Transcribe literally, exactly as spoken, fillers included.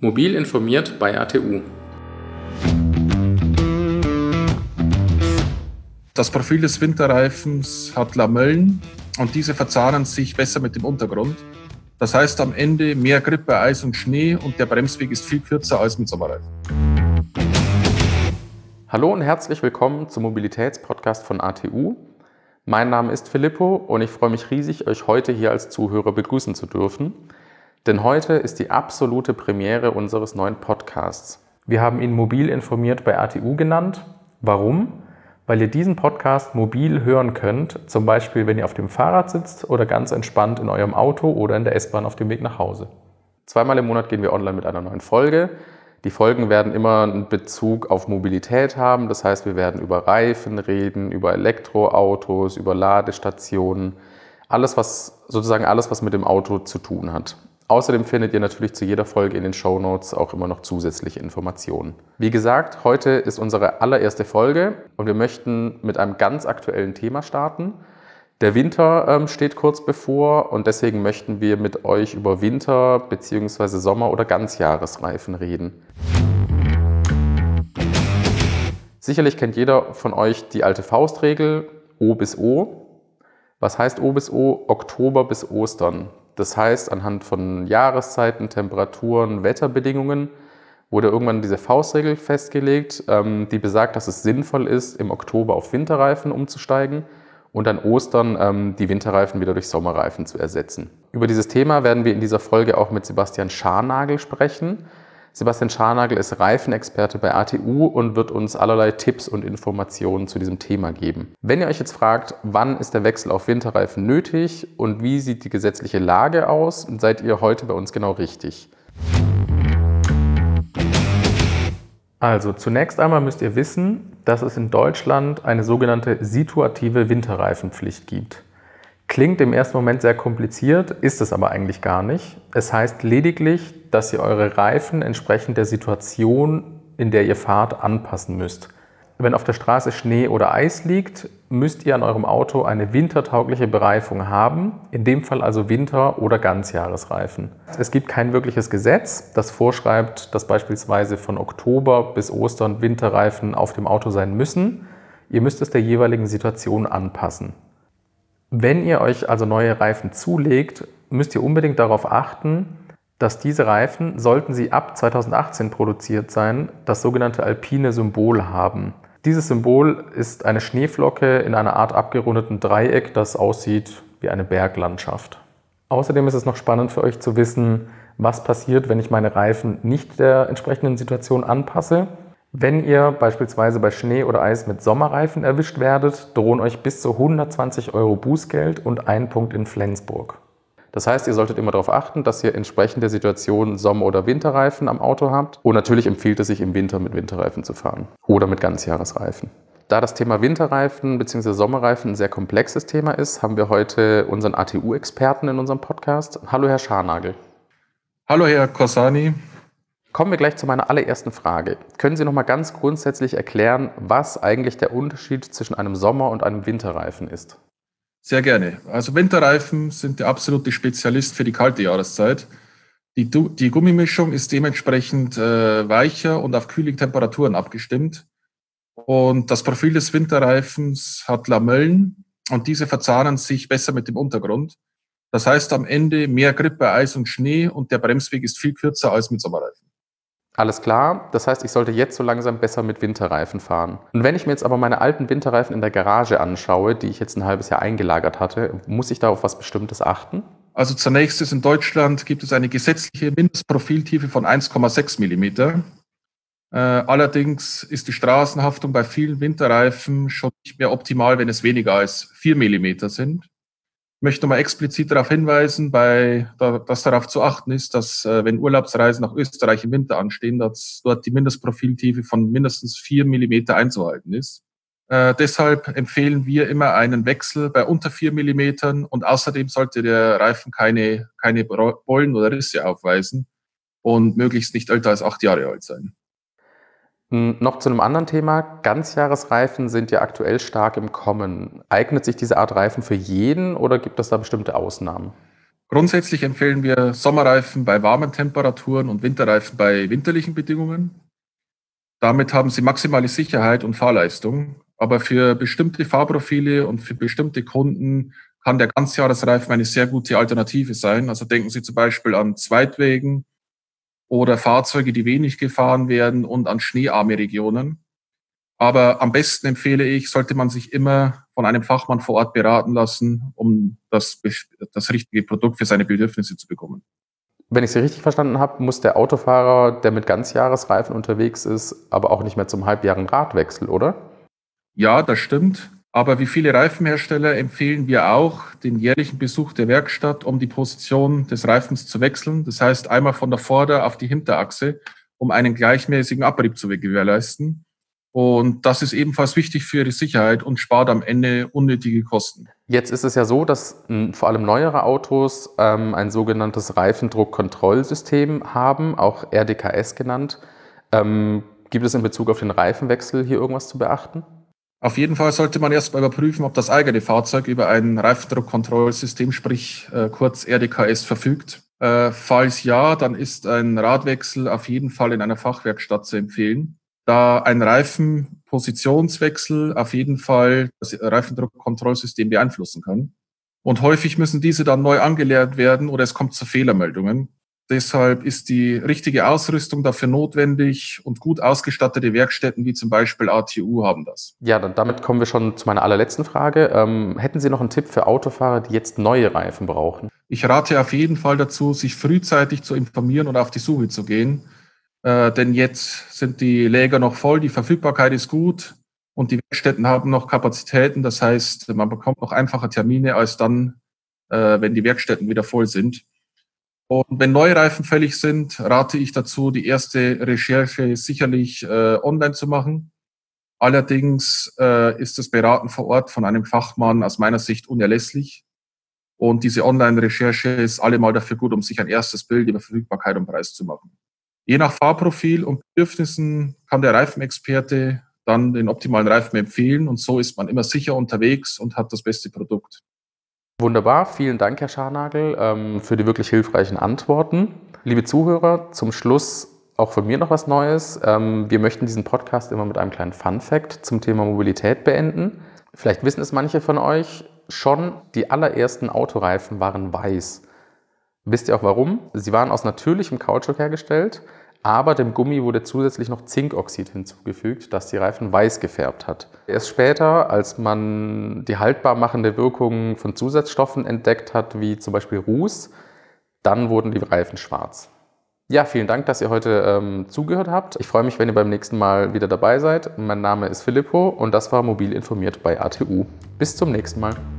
Mobil informiert bei A T U. Das Profil des Winterreifens hat Lamellen und diese verzahnen sich besser mit dem Untergrund. Das heißt am Ende mehr Grip bei Eis und Schnee und der Bremsweg ist viel kürzer als mit Sommerreifen. Hallo und herzlich willkommen zum Mobilitätspodcast von A T U. Mein Name ist Filippo und ich freue mich riesig, euch heute hier als Zuhörer begrüßen zu dürfen. Denn heute ist die absolute Premiere unseres neuen Podcasts. Wir haben ihn Mobil informiert bei A T U genannt. Warum? Weil ihr diesen Podcast mobil hören könnt, zum Beispiel wenn ihr auf dem Fahrrad sitzt oder ganz entspannt in eurem Auto oder in der S-Bahn auf dem Weg nach Hause. Zweimal im Monat gehen wir online mit einer neuen Folge. Die Folgen werden immer einen Bezug auf Mobilität haben, das heißt, wir werden über Reifen reden, über Elektroautos, über Ladestationen, alles was sozusagen alles, was mit dem Auto zu tun hat. Außerdem findet ihr natürlich zu jeder Folge in den Shownotes auch immer noch zusätzliche Informationen. Wie gesagt, heute ist unsere allererste Folge und wir möchten mit einem ganz aktuellen Thema starten. Der Winter ähm, steht kurz bevor und deswegen möchten wir mit euch über Winter- bzw. Sommer- oder Ganzjahresreifen reden. Sicherlich kennt jeder von euch die alte Faustregel O bis O. Was heißt O bis O? Oktober bis Ostern. Das heißt, anhand von Jahreszeiten, Temperaturen, Wetterbedingungen wurde irgendwann diese Faustregel festgelegt, die besagt, dass es sinnvoll ist, im Oktober auf Winterreifen umzusteigen und an Ostern die Winterreifen wieder durch Sommerreifen zu ersetzen. Über dieses Thema werden wir in dieser Folge auch mit Sebastian Scharnagel sprechen. Sebastian Scharnagel ist Reifenexperte bei A T U und wird uns allerlei Tipps und Informationen zu diesem Thema geben. Wenn ihr euch jetzt fragt, wann ist der Wechsel auf Winterreifen nötig und wie sieht die gesetzliche Lage aus, seid ihr heute bei uns genau richtig. Also zunächst einmal müsst ihr wissen, dass es in Deutschland eine sogenannte situative Winterreifenpflicht gibt. Klingt im ersten Moment sehr kompliziert, ist es aber eigentlich gar nicht. Es heißt lediglich, dass ihr eure Reifen entsprechend der Situation, in der ihr fahrt, anpassen müsst. Wenn auf der Straße Schnee oder Eis liegt, müsst ihr an eurem Auto eine wintertaugliche Bereifung haben, in dem Fall also Winter- oder Ganzjahresreifen. Es gibt kein wirkliches Gesetz, das vorschreibt, dass beispielsweise von Oktober bis Ostern Winterreifen auf dem Auto sein müssen. Ihr müsst es der jeweiligen Situation anpassen. Wenn ihr euch also neue Reifen zulegt, müsst ihr unbedingt darauf achten, dass diese Reifen, sollten sie ab zweitausendachtzehn produziert sein, das sogenannte alpine Symbol haben. Dieses Symbol ist eine Schneeflocke in einer Art abgerundeten Dreieck, das aussieht wie eine Berglandschaft. Außerdem ist es noch spannend für euch zu wissen, was passiert, wenn ich meine Reifen nicht der entsprechenden Situation anpasse. Wenn ihr beispielsweise bei Schnee oder Eis mit Sommerreifen erwischt werdet, drohen euch bis zu hundertzwanzig Euro Bußgeld und ein Punkt in Flensburg. Das heißt, ihr solltet immer darauf achten, dass ihr entsprechend der Situation Sommer- oder Winterreifen am Auto habt. Und natürlich empfiehlt es sich im Winter mit Winterreifen zu fahren oder mit Ganzjahresreifen. Da das Thema Winterreifen bzw. Sommerreifen ein sehr komplexes Thema ist, haben wir heute unseren A T U-Experten in unserem Podcast. Hallo Herr Scharnagel. Hallo Herr Corsani. Kommen wir gleich zu meiner allerersten Frage. Können Sie noch mal ganz grundsätzlich erklären, was eigentlich der Unterschied zwischen einem Sommer- und einem Winterreifen ist? Sehr gerne. Also Winterreifen sind der absolute Spezialist für die kalte Jahreszeit. Die, die Gummimischung ist dementsprechend äh, weicher und auf kühlige Temperaturen abgestimmt. Und das Profil des Winterreifens hat Lamellen und diese verzahnen sich besser mit dem Untergrund. Das heißt am Ende mehr Grip bei Eis und Schnee und der Bremsweg ist viel kürzer als mit Sommerreifen. Alles klar, das heißt, ich sollte jetzt so langsam besser mit Winterreifen fahren. Und wenn ich mir jetzt aber meine alten Winterreifen in der Garage anschaue, die ich jetzt ein halbes Jahr eingelagert hatte, muss ich da auf was Bestimmtes achten? Also zunächst ist in Deutschland gibt es eine gesetzliche Mindestprofiltiefe von eins Komma sechs Millimeter. Äh, allerdings ist die Straßenhaftung bei vielen Winterreifen schon nicht mehr optimal, wenn es weniger als vier Millimeter sind. Ich möchte nochmal explizit darauf hinweisen, bei, dass darauf zu achten ist, dass wenn Urlaubsreisen nach Österreich im Winter anstehen, dass dort die Mindestprofiltiefe von mindestens vier Millimeter einzuhalten ist. Äh, deshalb empfehlen wir immer einen Wechsel bei unter vier Millimetern und außerdem sollte der Reifen keine, keine Bollen oder Risse aufweisen und möglichst nicht älter als acht Jahre alt sein. Noch zu einem anderen Thema. Ganzjahresreifen sind ja aktuell stark im Kommen. Eignet sich diese Art Reifen für jeden oder gibt es da bestimmte Ausnahmen? Grundsätzlich empfehlen wir Sommerreifen bei warmen Temperaturen und Winterreifen bei winterlichen Bedingungen. Damit haben Sie maximale Sicherheit und Fahrleistung. Aber für bestimmte Fahrprofile und für bestimmte Kunden kann der Ganzjahresreifen eine sehr gute Alternative sein. Also denken Sie zum Beispiel an Zweitwegen oder Fahrzeuge, die wenig gefahren werden und an schneearme Regionen. Aber am besten empfehle ich, sollte man sich immer von einem Fachmann vor Ort beraten lassen, um das, das richtige Produkt für seine Bedürfnisse zu bekommen. Wenn ich Sie richtig verstanden habe, muss der Autofahrer, der mit Ganzjahresreifen unterwegs ist, aber auch nicht mehr zum Halbjahrenradwechsel, oder? Ja, das stimmt. Aber wie viele Reifenhersteller empfehlen wir auch den jährlichen Besuch der Werkstatt, um die Position des Reifens zu wechseln. Das heißt, einmal von der Vorder- auf die Hinterachse, um einen gleichmäßigen Abrieb zu gewährleisten. Und das ist ebenfalls wichtig für Ihre Sicherheit und spart am Ende unnötige Kosten. Jetzt ist es ja so, dass m, vor allem neuere Autos ähm, ein sogenanntes Reifendruckkontrollsystem haben, auch R D K S genannt. Ähm, gibt es in Bezug auf den Reifenwechsel hier irgendwas zu beachten? Auf jeden Fall sollte man erst mal überprüfen, ob das eigene Fahrzeug über ein Reifendruckkontrollsystem, sprich äh, kurz R D K S, verfügt. Äh, falls ja, dann ist ein Radwechsel auf jeden Fall in einer Fachwerkstatt zu empfehlen, da ein Reifenpositionswechsel auf jeden Fall das Reifendruckkontrollsystem beeinflussen kann. Und häufig müssen diese dann neu angelernt werden oder es kommt zu Fehlermeldungen. Deshalb ist die richtige Ausrüstung dafür notwendig und gut ausgestattete Werkstätten wie zum Beispiel A T U haben das. Ja, dann, damit kommen wir schon zu meiner allerletzten Frage. Ähm, hätten Sie noch einen Tipp für Autofahrer, die jetzt neue Reifen brauchen? Ich rate auf jeden Fall dazu, sich frühzeitig zu informieren und auf die Suche zu gehen. Äh, denn jetzt sind die Läger noch voll, die Verfügbarkeit ist gut und die Werkstätten haben noch Kapazitäten. Das heißt, man bekommt noch einfacher Termine als dann, äh, wenn die Werkstätten wieder voll sind. Und wenn neue Reifen fällig sind, rate ich dazu, die erste Recherche sicherlich äh, online zu machen. Allerdings äh, ist das Beraten vor Ort von einem Fachmann aus meiner Sicht unerlässlich. Und diese Online-Recherche ist allemal dafür gut, um sich ein erstes Bild über Verfügbarkeit und Preis zu machen. Je nach Fahrprofil und Bedürfnissen kann der Reifenexperte dann den optimalen Reifen empfehlen. Und so ist man immer sicher unterwegs und hat das beste Produkt. Wunderbar, vielen Dank, Herr Scharnagl, ähm, für die wirklich hilfreichen Antworten. Liebe Zuhörer, zum Schluss auch von mir noch was Neues. Ähm, wir möchten diesen Podcast immer mit einem kleinen Fun-Fact zum Thema Mobilität beenden. Vielleicht wissen es manche von euch schon, die allerersten Autoreifen waren weiß. Wisst ihr auch warum? Sie waren aus natürlichem Kautschuk hergestellt, aber dem Gummi wurde zusätzlich noch Zinkoxid hinzugefügt, das die Reifen weiß gefärbt hat. Erst später, als man die haltbar machende Wirkung von Zusatzstoffen entdeckt hat, wie zum Beispiel Ruß, dann wurden die Reifen schwarz. Ja, vielen Dank, dass ihr heute ähm, zugehört habt. Ich freue mich, wenn ihr beim nächsten Mal wieder dabei seid. Mein Name ist Filippo und das war Mobil informiert bei A T U. Bis zum nächsten Mal.